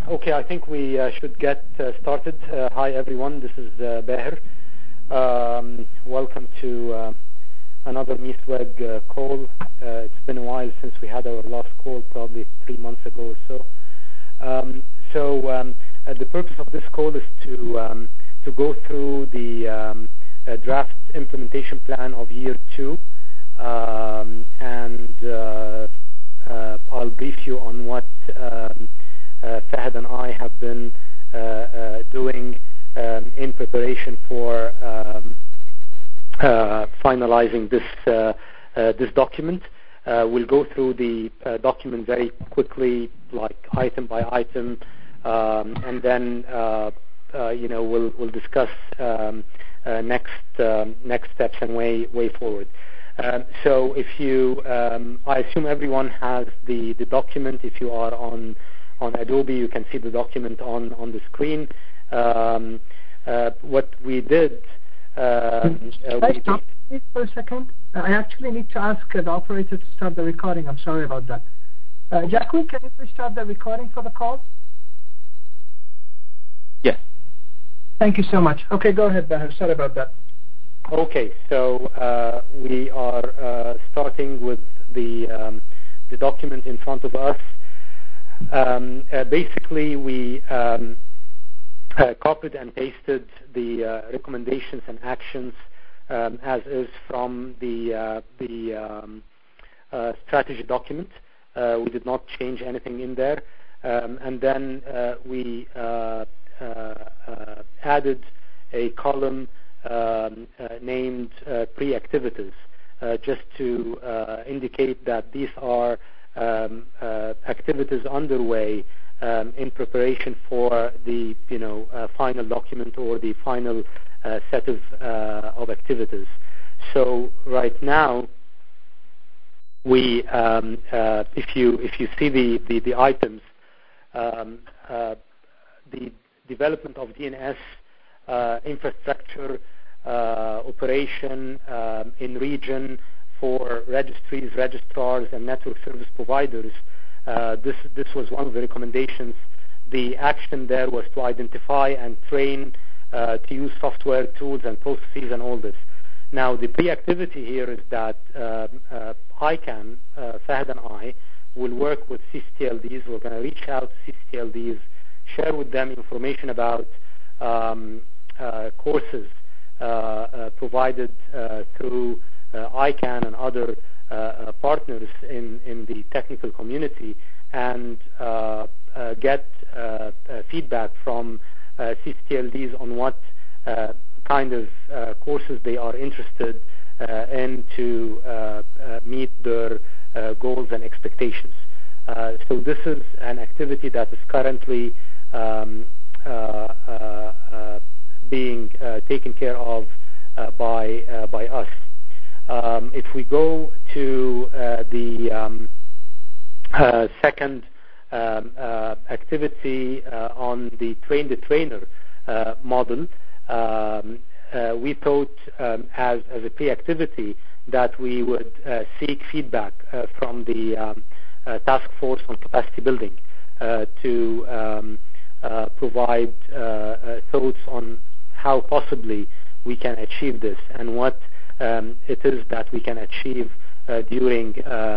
Okay, I think we should get started. Hi everyone, this is Baher. Welcome to another MISWEG call. It's been a while since we had our last call, probably 3 months ago or so. The purpose of this call is to go through the draft implementation plan of year 2, and I'll brief you on what Fahad and I have been doing in preparation for finalizing this document. We'll go through the document very quickly, like item by item, and then we'll discuss next steps and way forward. So if you, I assume everyone has the document. If you are on Adobe, you can see the document on the screen. What we did... Stop please for a second. I actually need to ask the operator to start the recording. I'm sorry about that. Jacqueline, can you please start the recording for the call? Yes. Thank you so much. Okay, go ahead, Baher. Sorry about that. Okay, so we are starting with the document in front of us. Basically, we copied and pasted the recommendations and actions as is from the strategy document. We did not change anything in there. And then we added a column named pre-activities, just to indicate that these are activities underway in preparation for the final document or the final set of activities. So right now, we if you see the items, the development of DNS infrastructure operation in region for registries, registrars, and network service providers. This was one of the recommendations. The action there was to identify and train to use software, tools, and processes and all this. Now, the pre-activity here is that ICANN, Fahad and I, will work with CCTLDs. We're going to reach out to CCTLDs, share with them information about courses provided through ICANN and other partners in the technical community, and get feedback from CCTLDs on what kind of courses they are interested in to meet their goals and expectations. So this is an activity that is currently being taken care of by us. If we go to the second activity on the train the trainer model, we thought as a pre-activity that we would seek feedback from the task force on capacity building to provide thoughts on how possibly we can achieve this and what it is that we can achieve during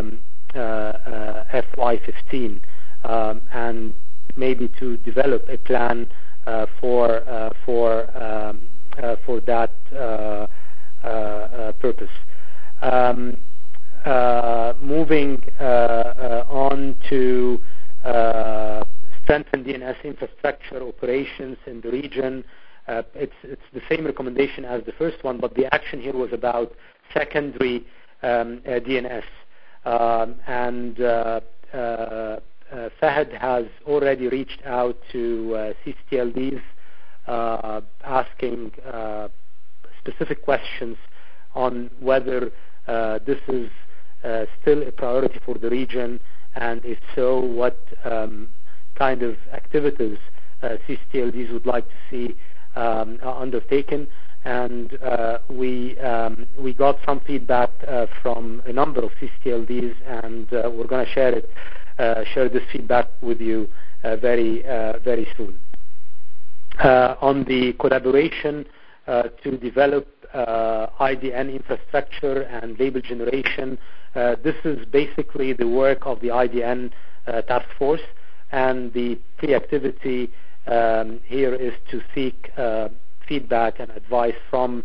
FY15, and maybe to develop a plan for that purpose. Moving on to strengthen DNS infrastructure operations in the region. It's the same recommendation as the first one, but the action here was about secondary DNS. And Fahad has already reached out to CCTLDs asking specific questions on whether this is still a priority for the region, and if so, what kind of activities CCTLDs would like to see undertaken. And we got some feedback from a number of CCTLDs, and we're going to share this feedback with you very soon. On the collaboration to develop IDN infrastructure and label generation, this is basically the work of the IDN task force, and the pre-activity here is to seek feedback and advice from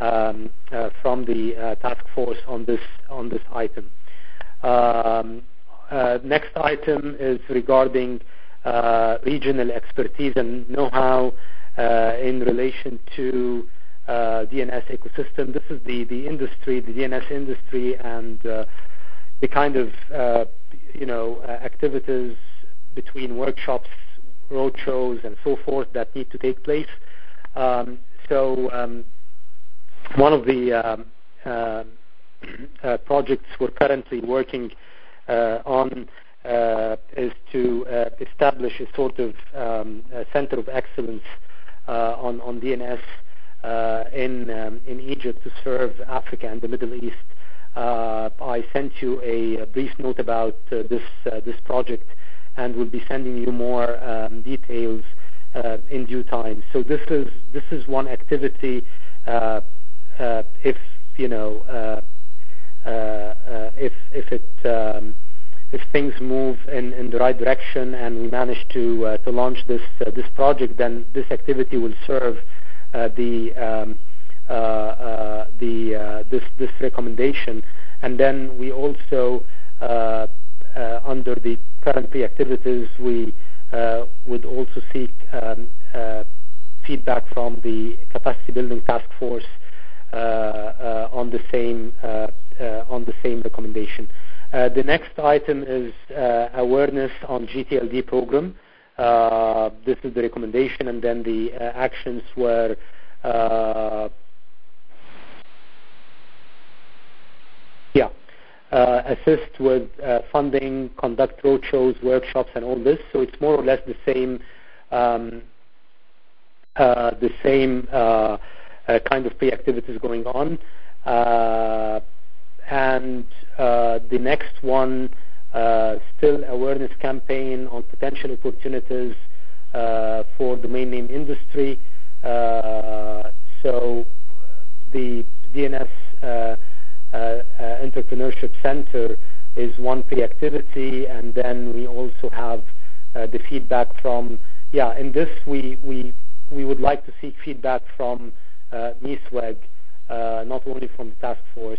the task force on this item. Next item is regarding regional expertise and know-how in relation to DNS ecosystem. This is the industry, the DNS industry, and the kind of activities between workshops, roadshows, and so forth that need to take place. So one of the projects we're currently working on is to establish a sort of center of excellence on DNS in Egypt to serve Africa and the Middle East. I sent you a brief note about this project, and we'll be sending you more details in due time. So this is one activity. If things move in the right direction and we manage to launch this project, then this activity will serve this recommendation. And then we also, under the current pre-activities, we would also seek feedback from the capacity building task force on the same recommendation. The next item is awareness on GTLD program. This is the recommendation, and then the actions were assist with funding, conduct roadshows, workshops, and all this. So it's more or less the same kind of pre-activities going on. And the next one, still awareness campaign on potential opportunities for domain name industry. So the DNS Entrepreneurship Center is one pre-activity, and then we also have the feedback from, in this we would like to seek feedback from MISWEG, not only from the task force,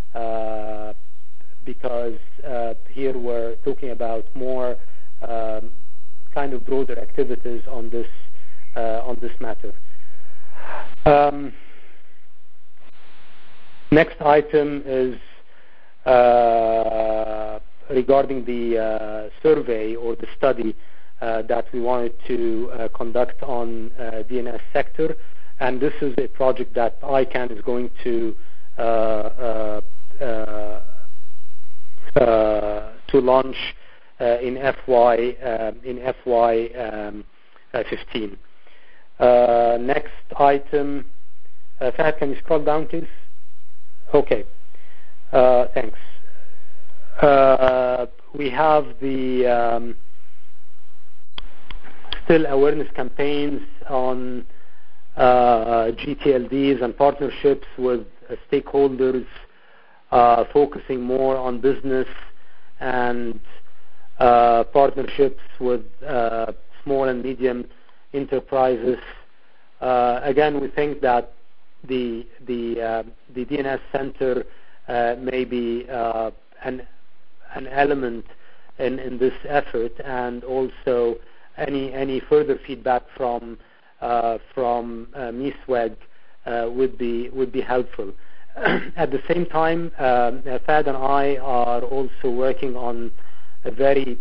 because here we're talking about more kind of broader activities on this matter. Next item is regarding the survey or the study that we wanted to conduct on DNS sector, and this is a project that ICANN is going to launch in FY15. Next item, Fahad, can you scroll down, please? Okay, thanks. We have the still awareness campaigns on GTLDs and partnerships with stakeholders, focusing more on business and partnerships with small and medium enterprises. Again, we think that the DNS Center may be an element in this effort, and also any further feedback from MISWEG would be helpful. At the same time, Fahad and I are also working on a very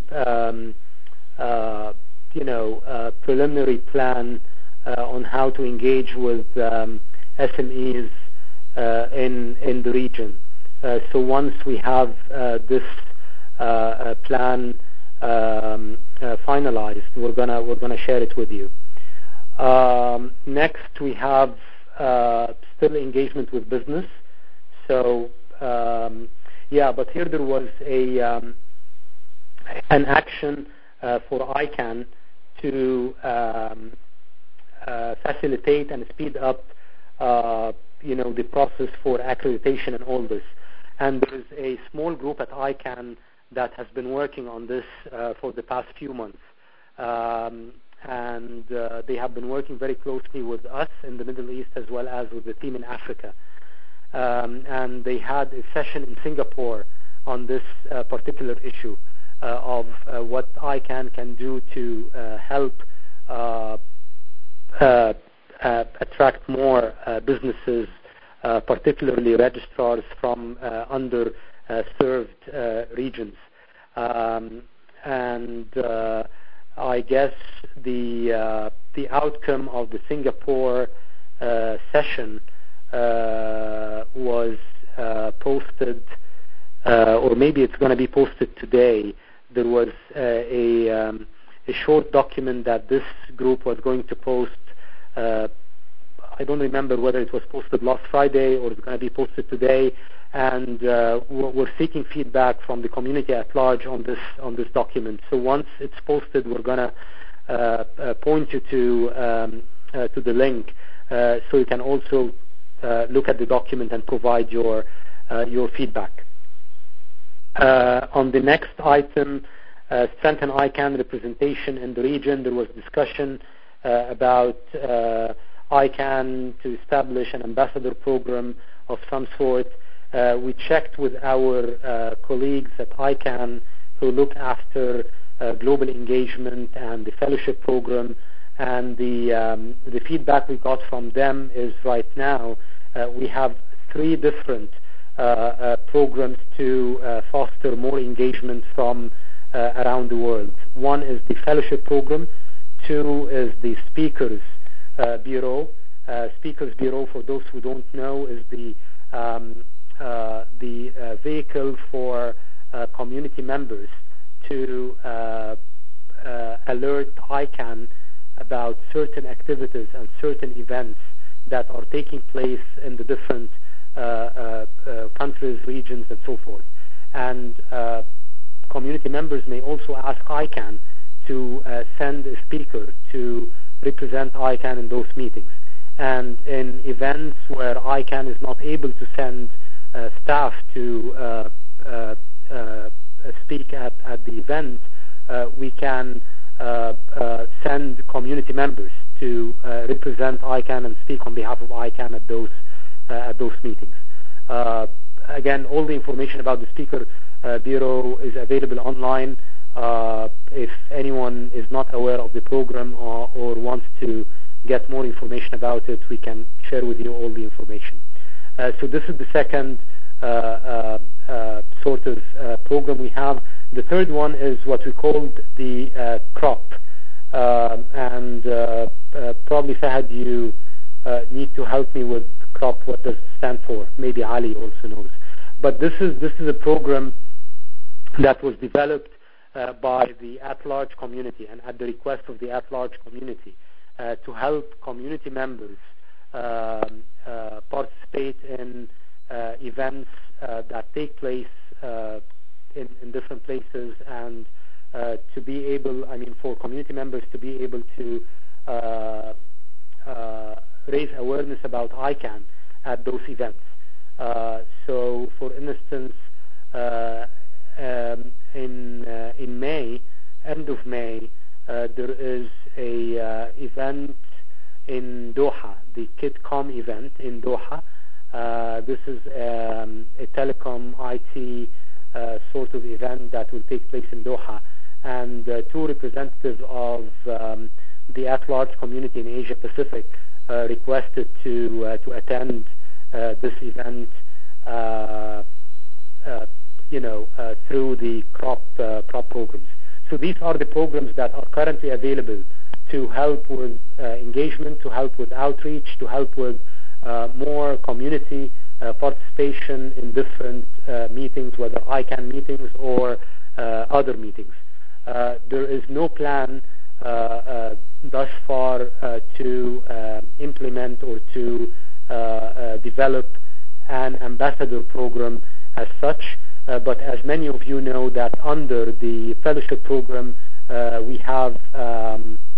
preliminary plan on how to engage with SMEs in the region. So once we have this plan finalized, we're gonna share it with you. Next, we have still engagement with business. So but here there was an action for ICANN to facilitate and speed up the process for accreditation and all this. And there is a small group at ICANN that has been working on this for the past few months. And they have been working very closely with us in the Middle East as well as with the team in Africa. And they had a session in Singapore on this particular issue of what ICANN can do to help attract more businesses, particularly registrars from underserved regions. And I guess the outcome of the Singapore session was posted, or maybe it's going to be posted today. There was a short document that this group was going to post. I don't remember whether it was posted last Friday or it's going to be posted today. And we're seeking feedback from the community at large on this document. So once it's posted, we're going to point you to the link, so you can also look at the document and provide your feedback. On the next item, strengthen ICANN representation in the region. There was discussion about ICANN to establish an ambassador program of some sort. We checked with our colleagues at ICANN who look after global engagement and the fellowship program, and the feedback we got from them is right now we have 3 different programs to foster more engagement from around the world. 1 is the fellowship program. 2 is the Speakers Bureau. Speakers Bureau, for those who don't know, is the vehicle for community members to alert ICANN about certain activities and certain events that are taking place in the different countries, regions, and so forth. And community members may also ask ICANN to send a speaker to represent ICANN in those meetings. And in events where ICANN is not able to send staff to speak at the event, we can send community members to represent ICANN and speak on behalf of ICANN at those meetings. Again, all the information about the Speaker Bureau is available online. If anyone is not aware of the program or wants to get more information about it, we can share with you all the information. So this is the second sort of program we have. The third one is what we called the CROP. And probably Fahad, you need to help me with CROP. What does it stand for? Maybe Ali also knows. But this is a program that was developed by the at-large community and at the request of the at-large community to help community members participate in events that take place in different places, and to be able, for community members to be able to raise awareness about ICANN at those events. So, for instance, in May, end of May, there is a event in Doha, the KidCom event in Doha. This is a telecom IT sort of event that will take place in Doha, and 2 representatives of the at-large community in Asia Pacific requested to attend this event, through the CROP programs. So these are the programs that are currently available to help with engagement, to help with outreach, to help with more community participation in different meetings, whether ICANN meetings or other meetings. There is no plan thus far to implement or to develop an ambassador program as such, but as many of you know, that under the fellowship program we have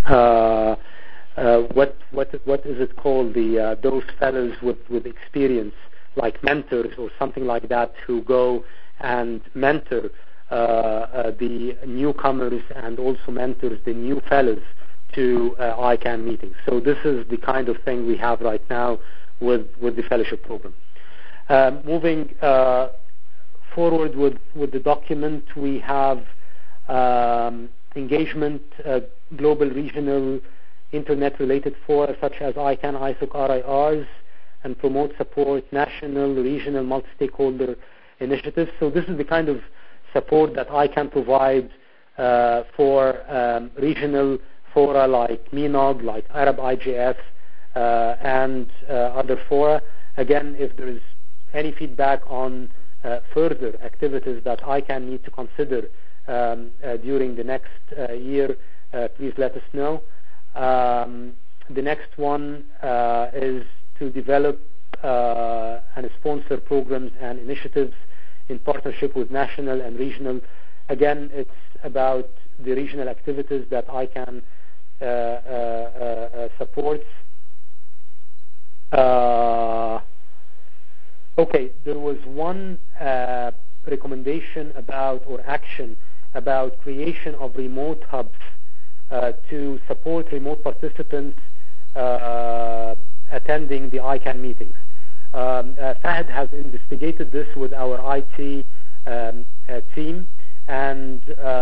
what is it called? Those fellows with experience, like mentors or something like that, who go and mentor the newcomers and also mentors the new fellows to ICANN meetings. So this is the kind of thing we have right now with the fellowship program. Moving forward with the document, we have engagement, global, regional, internet-related fora such as ICANN, ISOC, RIRs, and promote, support national, regional, multi-stakeholder initiatives. So this is the kind of support that ICANN provides for regional fora like MENOG, like Arab IGF, and other fora. Again, if there is any feedback on further activities that ICANN need to consider during the next year, please let us know. The next one is to develop and sponsor programs and initiatives in partnership with national and regional. Again, it's about the regional activities that ICANN supports. Okay, there was one recommendation about, or action about, creation of remote hubs to support remote participants attending the ICANN meetings. Fahd has investigated this with our IT team, and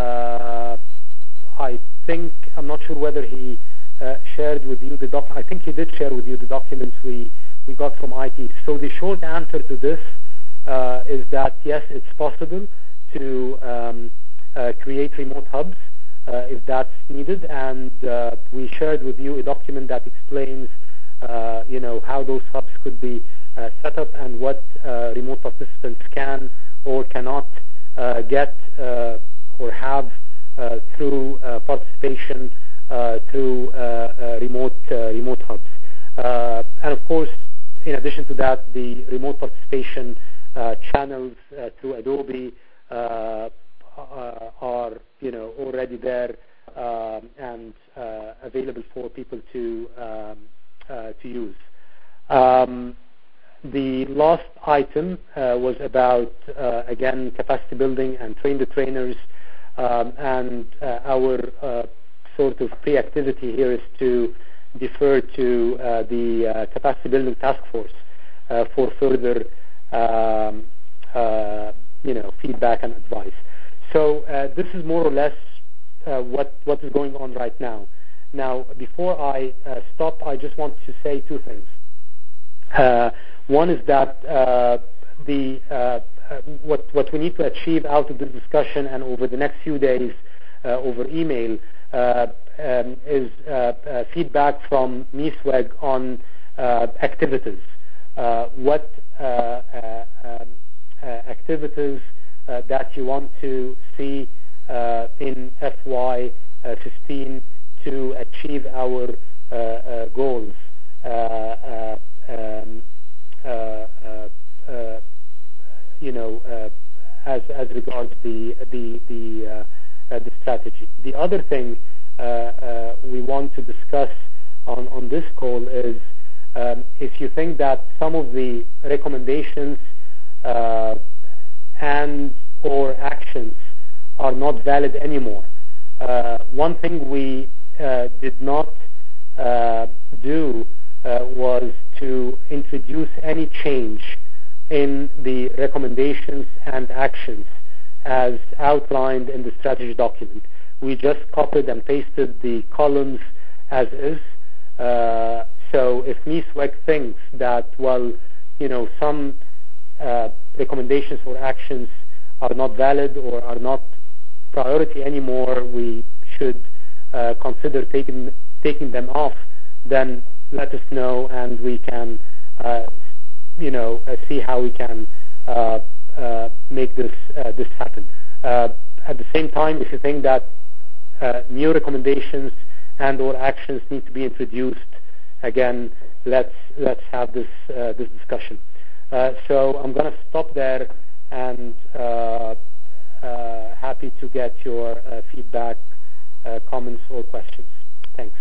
I think, I'm not sure whether he shared with you the document. I think he did share with you the document we got from IT. So the short answer to this is that yes, it's possible to create remote hubs if that's needed, and we shared with you a document that explains how those hubs could be set up and what remote participants can or cannot get or have through participation through remote hubs. And of course, in addition to that, the remote participation channels through Adobe are already there and available for people to use. The last item was about again, capacity building and train the trainers, and our sort of pre-activity here is to defer to the capacity building task force for further feedback and advice. So this is more or less what is going on right now. Now, before I stop, I just want to say two things. One is that what we need to achieve out of this discussion and over the next few days over email is feedback from MISWEG on activities. What activities that you want to see in FY15 to achieve our goals as regards the strategy. The other thing we want to discuss on this call is if you think that some of the recommendations and or actions are not valid anymore. One thing we did not do was to introduce any change in the recommendations and actions as outlined in the strategy document. We just copied and pasted the columns as is. So if MISWEG thinks that, some recommendations or actions are not valid or are not priority anymore, we should consider taking them off, then let us know and we can see how we can make this happen. At the same time, if you think that new recommendations and or actions need to be introduced, again, let's have this discussion. So I'm going to stop there and happy to get your feedback, comments, or questions. Thanks.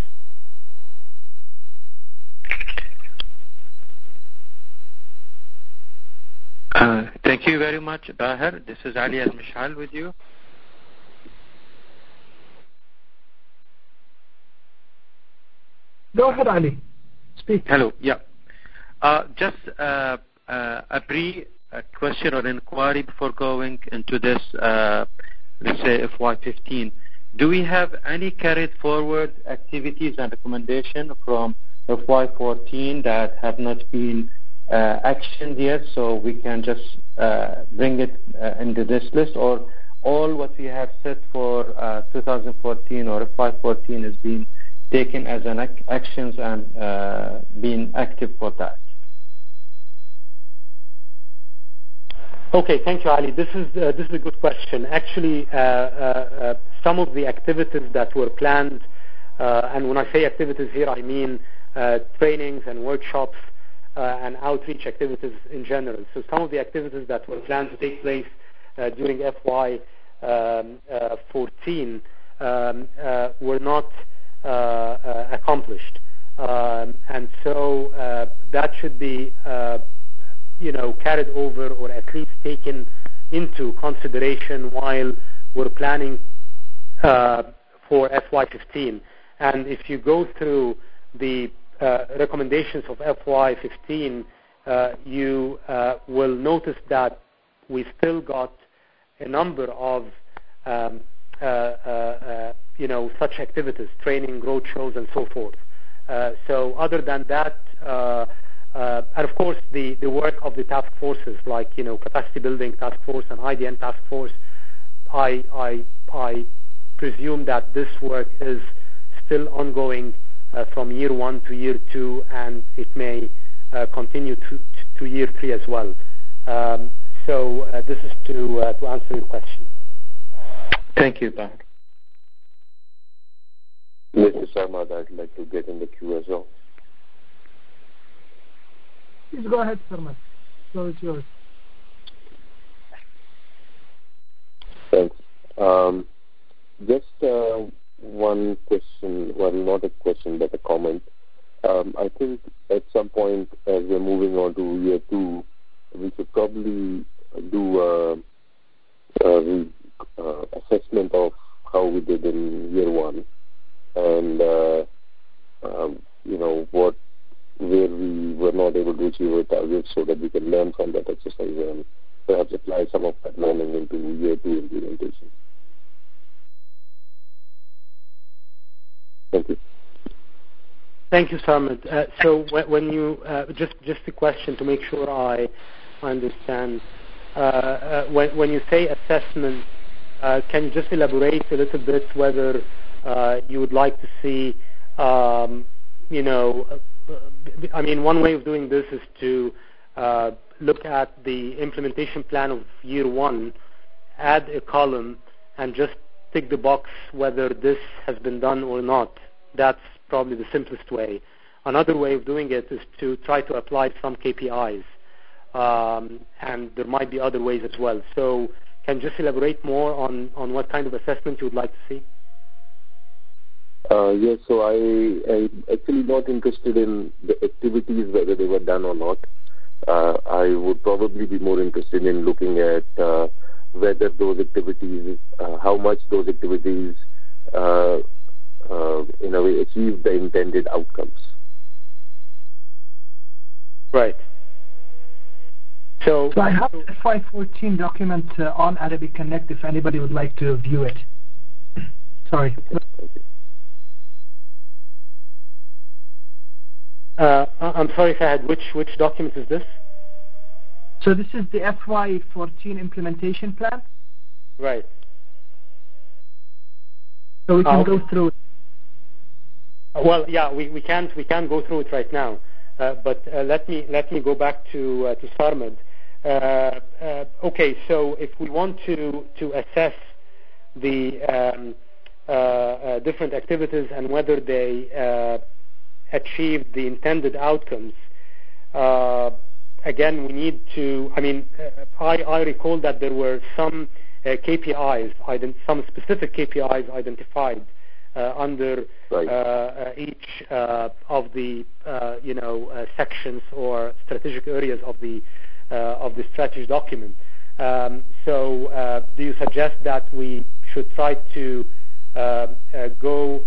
Thank you very much, Bahar. This is Ali Al-Mishal with you. Go ahead, Ali. Speak. Hello. Yeah. Just a question or inquiry before going into this, let's say FY15. Do we have any carried forward activities and recommendation from FY14 that have not been actioned yet, so we can just bring it into this list, or all what we have set for 2014 or FY14 is being taken as an actions and being active for that? Okay, thank you, Ali. This is a good question. Actually, some of the activities that were planned, and when I say activities here, I mean trainings and workshops and outreach activities in general. So some of the activities that were planned to take place during FY14 were not accomplished, and so that should be carried over, or at least taken into consideration while we're planning for FY15. And if you go through the recommendations of FY15, you will notice that we still got a number of such activities, training, road shows, and so forth. So other than that, and of course the work of the task forces, like capacity building task force and IDN task force, I presume that this work is still ongoing from year 1 to year 2, and it may continue to year 3 as well. So this is to answer your question. Thank you, Bahar. Mr. Samad, I'd like to get in the queue as well. Please go ahead, Samad. The floor is yours. Thanks. Just one question, well, not a question, but a comment. I think at some point, as we're moving on to year 2, we should probably do an assessment of how we did in year 1, and where we were not able to achieve our targets, so that we can learn from that exercise and perhaps apply some of that learning into year 2 implementation. Thank you. Thank you, Samad. So when you just a question to make sure I understand. When you say assessment, can you just elaborate a little bit whether you would like to see, I mean, one way of doing this is to look at the implementation plan of year 1, add a column, and just tick the box whether this has been done or not. That's probably the simplest way. Another way of doing it is to try to apply some KPIs, and there might be other ways as well. So can you just elaborate more on what kind of assessment you would like to see? Yes, so I'm actually not interested in the activities, whether they were done or not. I would probably be more interested in looking at whether those activities, how much those activities, in a way, achieve the intended outcomes. Right. So I have the FY14 document on Arabic Connect if anybody would like to view it. Sorry. Thank you. I'm sorry, Fahad, which document is this? So this is the FY14 implementation plan. Right. So we can go through it. Well, yeah, we can't go through it right now. But let me go back to Sarmad. Okay, so if we want to assess the different activities and whether they achieve the intended outcomes, again, we need to, I mean, I recall that there were some KPIs, some specific KPIs identified under each of the sections or strategic areas of the strategy document. So do you suggest that we should try to go,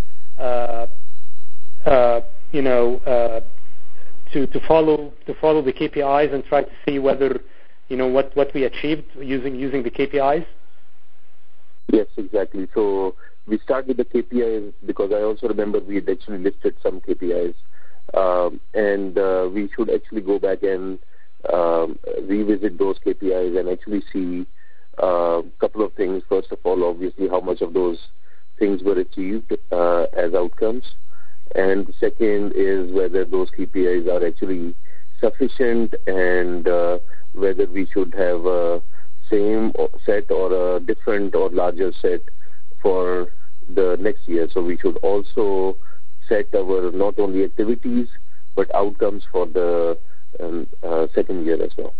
to follow the KPIs and try to see whether, what we achieved using the KPIs? Yes, exactly. So we start with the KPIs because I also remember we had actually listed some KPIs. And we should actually go back and revisit those KPIs and actually see a couple of things. First of all, obviously, how much of those things were achieved as outcomes. And the second is whether those KPIs are actually sufficient and whether we should have a same set or a different or larger set for the next year. So we should also set our not only activities but outcomes for the second year as well.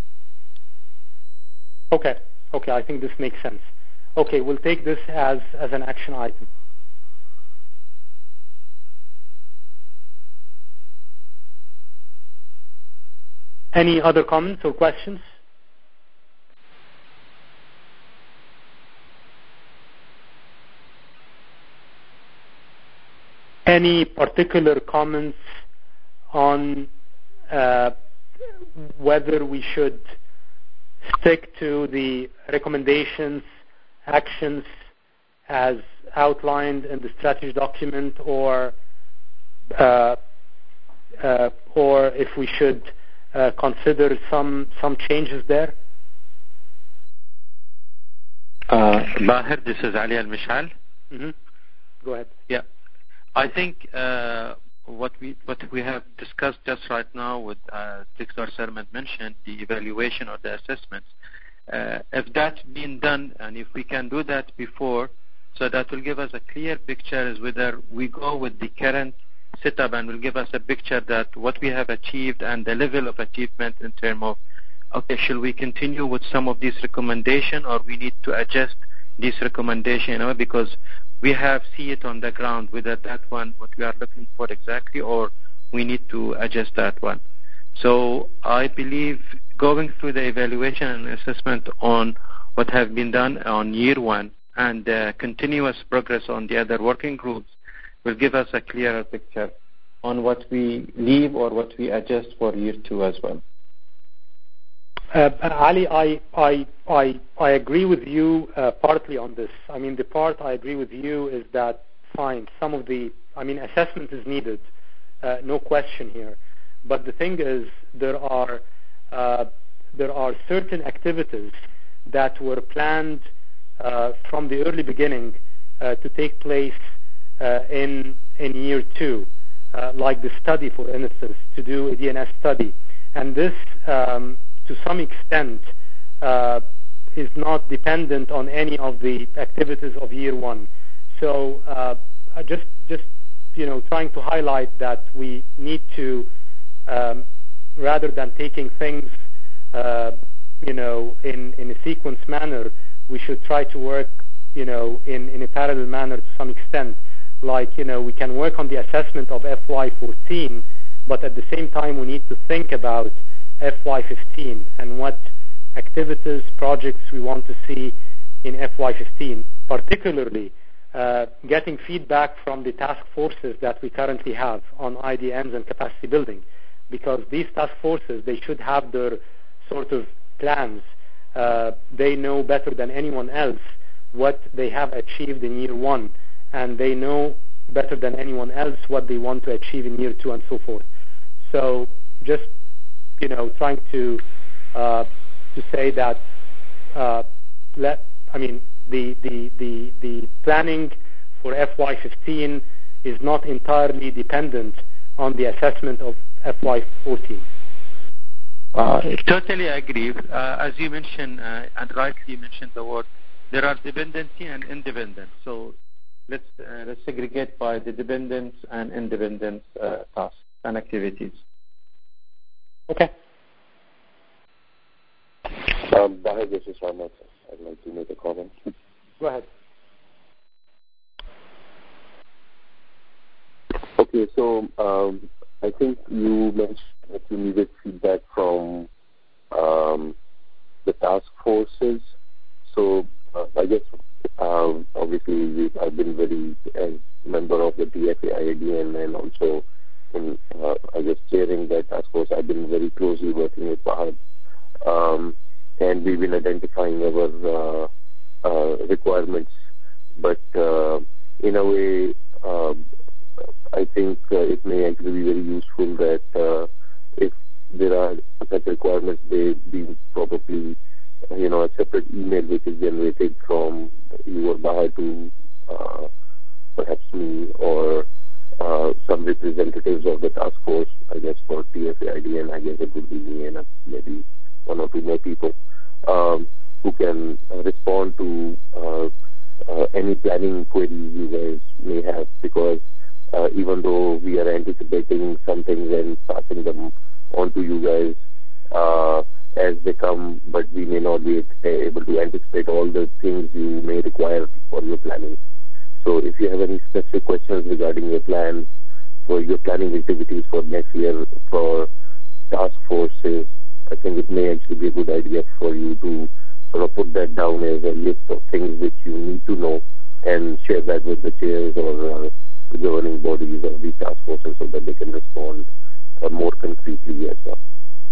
Okay, I think this makes sense. Okay, we'll take this as an action item. Any other comments or questions? Any particular comments on whether we should stick to the recommendations, actions as outlined in the strategy document, or if we should consider some changes there? Bahir, this is Ali Al-Mishal. Mm-hmm. Go ahead. Yeah. I think what we have discussed just right now with Dr. Sarmad mentioned, the evaluation or the assessments, if that's been done and if we can do that before, so that will give us a clear picture as whether we go with the current setup and will give us a picture that what we have achieved and the level of achievement in terms of, okay, should we continue with some of these recommendations or we need to adjust this recommendation, because we have see it on the ground whether that one what we are looking for exactly or we need to adjust that one. So I believe going through the evaluation and assessment on what have been done on year one and continuous progress on the other working groups will give us a clearer picture on what we leave or what we adjust for year two as well. Ali, I agree with you partly on this. I mean, the part I agree with you is that, fine, some of the, assessment is needed, no question here. But the thing is, there are certain activities that were planned from the early beginning to take place in year two, like the study, for instance, to do a DNS study. And this, to some extent, is not dependent on any of the activities of year one. So just trying to highlight that we need to, rather than taking things in a sequence manner, we should try to work in a parallel manner to some extent. Like, we can work on the assessment of FY14, but at the same time we need to think about FY15 and what activities, projects we want to see in FY15, particularly getting feedback from the task forces that we currently have on IDMs and capacity building, because these task forces, they should have their sort of plans. They know better than anyone else what they have achieved in year one, and they know better than anyone else what they want to achieve in year two and so forth. So just trying to say that the planning for FY15 is not entirely dependent on the assessment of FY14. Totally agree. As you mentioned, and rightly mentioned the word, there are dependency and independence. So let's segregate by the dependence and independence tasks and activities. Okay. Bahir, this is Rahmat. I'd like to make a comment. Go ahead. Okay, so I think you mentioned that you needed feedback from the task forces. So I guess obviously I've been very, as member of the TFA-IADN and also in, I guess, chairing that task force, I've been very closely working with Fahad. And we've been identifying our requirements. But in a way, I think it may actually be very useful that if there are such requirements, they be probably, a separate email which is generated from you or Bahar to perhaps me or some representatives of the task force. I guess for TFA-IADN, I guess it would be me and maybe one or two more people who can respond to any planning queries you guys may have, because even though we are anticipating some things and passing them on to you guys as they come, but we may not be able to anticipate all the things you may require for your planning. So if you have any specific questions regarding your plans, for your planning activities for next year for task forces, I think it may actually be a good idea for you to sort of put that down as a list of things which you need to know and share that with the chairs or the governing bodies of the task forces so that they can respond more concretely as well.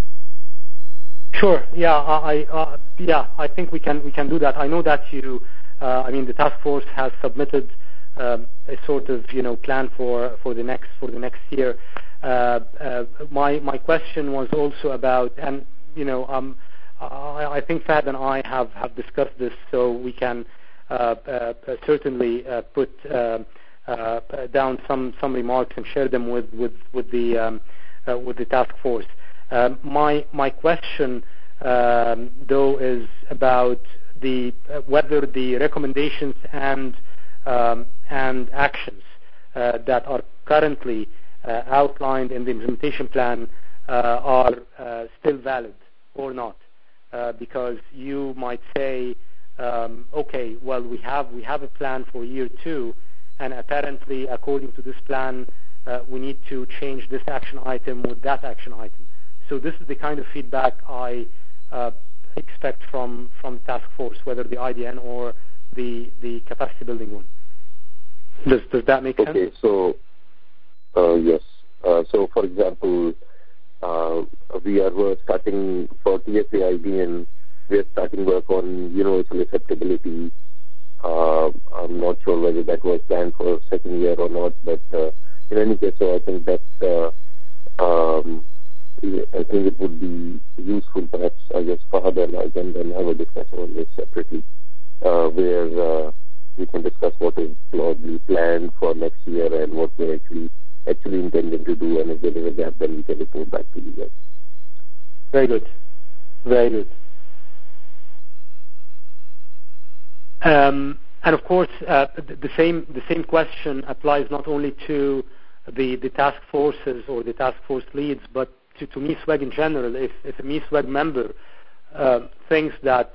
Sure. Yeah. I think we can do that. I know that the task force has submitted a sort of plan for the next year. My question was also about, and I think Fahad and I have discussed this, so we can certainly put down some remarks and share them with the task force. My question though is about whether the recommendations and actions that are currently outlined in the implementation plan are still valid or not, because you might say, okay, well, we have a plan for year 2, and apparently according to this plan we need to change this action item with that action item. So this is the kind of feedback I expect from task force, whether the IDN or the capacity building one. Does that make sense? Okay, so yes. So for example, we are starting for TFA-IADN, we are starting work on universal acceptability. I'm not sure whether that was planned for second year or not, but in any case, so I think that I think it would be useful, perhaps, I guess, Fahad and I can then have a discussion on this separately, where we can discuss what is probably planned for next year and what we're actually intending to do, and if there is a gap, then we can report back to you guys. Very good. Very good. And of course, the same question applies not only to the task forces or the task force leads, but to MISWEG in general. If a MISWEG member thinks that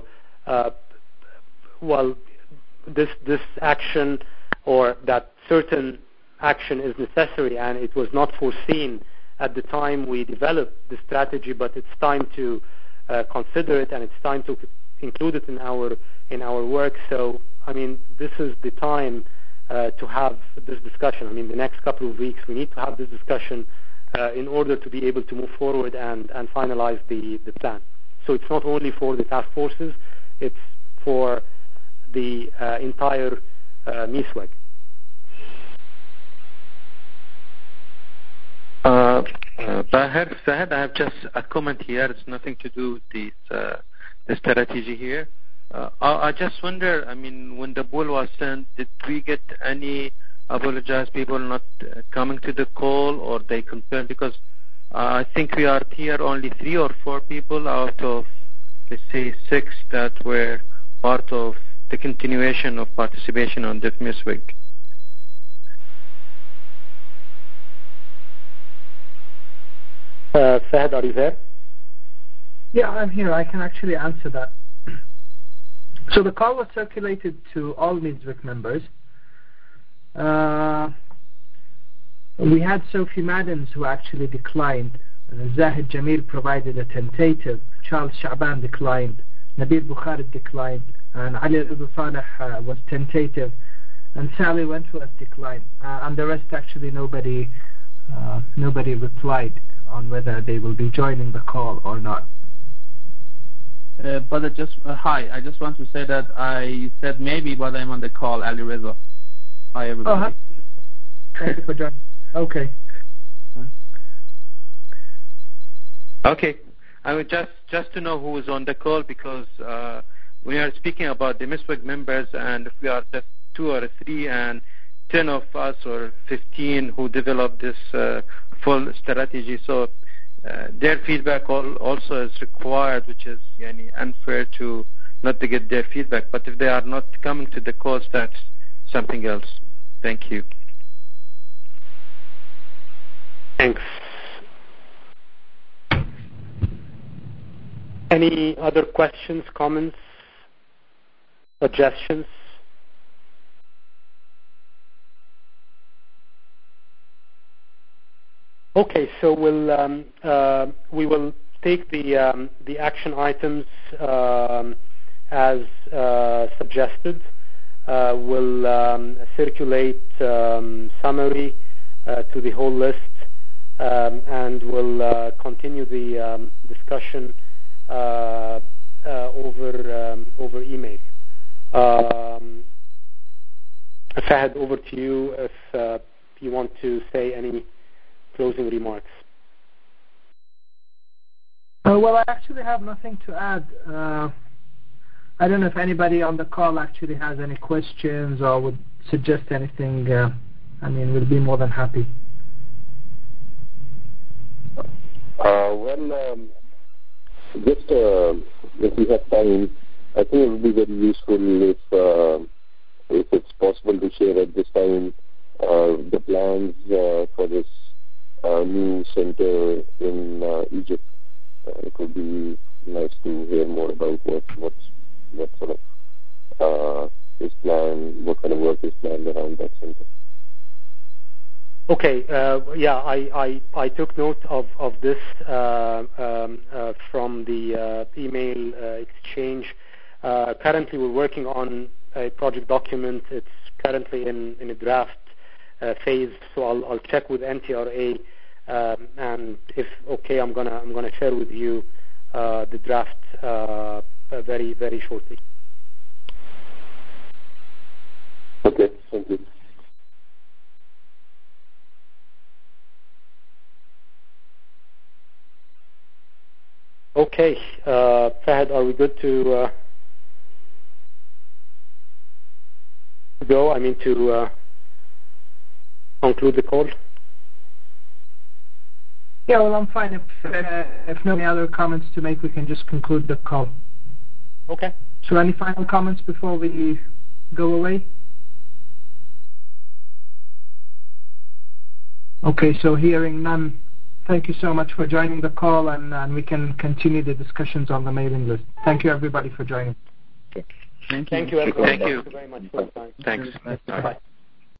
this action or that certain action is necessary and it was not foreseen at the time we developed the strategy, but it's time to consider it and it's time to include it in our work. So this is the time to have this discussion. The next couple of weeks we need to have this discussion in order to be able to move forward and finalize the plan. So it's not only for the task forces, it's for the entire MISWEG. Fahad, I have just a comment here. It's nothing to do with the strategy here. I just wonder, when the poll was sent, did we get any apologize people not coming to the call, or they confirmed? Because I think we are here only 3 or 4 people out of, let's say, 6 that were part of the continuation of participation on the MISWEG. Fahad, are you there? Yeah, I'm here. I can actually answer that. So the call was circulated to all MISWEG members. We had Sophie Madden who actually declined. Zahid Jamil provided a tentative Charles Sha'ban declined, Nabil Bukhari declined, and Ali Reza Saleh was tentative, and Sally Wentworth declined, and the rest actually nobody replied on whether they will be joining the call or not. But hi, I just want to say that I said maybe, but I'm on the call, Ali Reza. Hi, everybody. Oh, thank you for joining. Okay. Okay. I would just to know who is on the call, because we are speaking about the MISWAC members, and if we are just 2 or 3 and 10 of us or 15 who develop this full strategy, so their feedback also is required, which is unfair to not to get their feedback. But if they are not coming to the calls, that's something else. Thank you. Thanks. Any other questions, comments, suggestions? Okay, so we will take the action items as suggested. We'll circulate summary to the whole list, and we'll continue the discussion over email. Fahad, over to you if you want to say any closing remarks. Well, I actually have nothing to add. I don't know if anybody on the call actually has any questions or would suggest anything. We'll be more than happy. Just if we have time, I think it would be very useful if it's possible to share at this time the plans for this new center in Egypt. It would be nice to hear more about what sort of is planned, what kind of work is planned around that center. Okay. I took note of this from the email exchange. Currently, we're working on a project document. It's currently in a draft phase, so I'll check with NTRA, and if okay, I'm gonna share with you the draft very, very shortly. Okay, thank you. Okay, Fahad, are we good to go? To conclude the call? Yeah, well, I'm fine. If no other comments to make, we can just conclude the call. Okay. So any final comments before we go away? Okay, so hearing none, thank you so much for joining the call, and we can continue the discussions on the mailing list. Thank you, everybody, for joining. Thank you, everyone. Thank you. Thank you very much for your time. Thanks. Bye.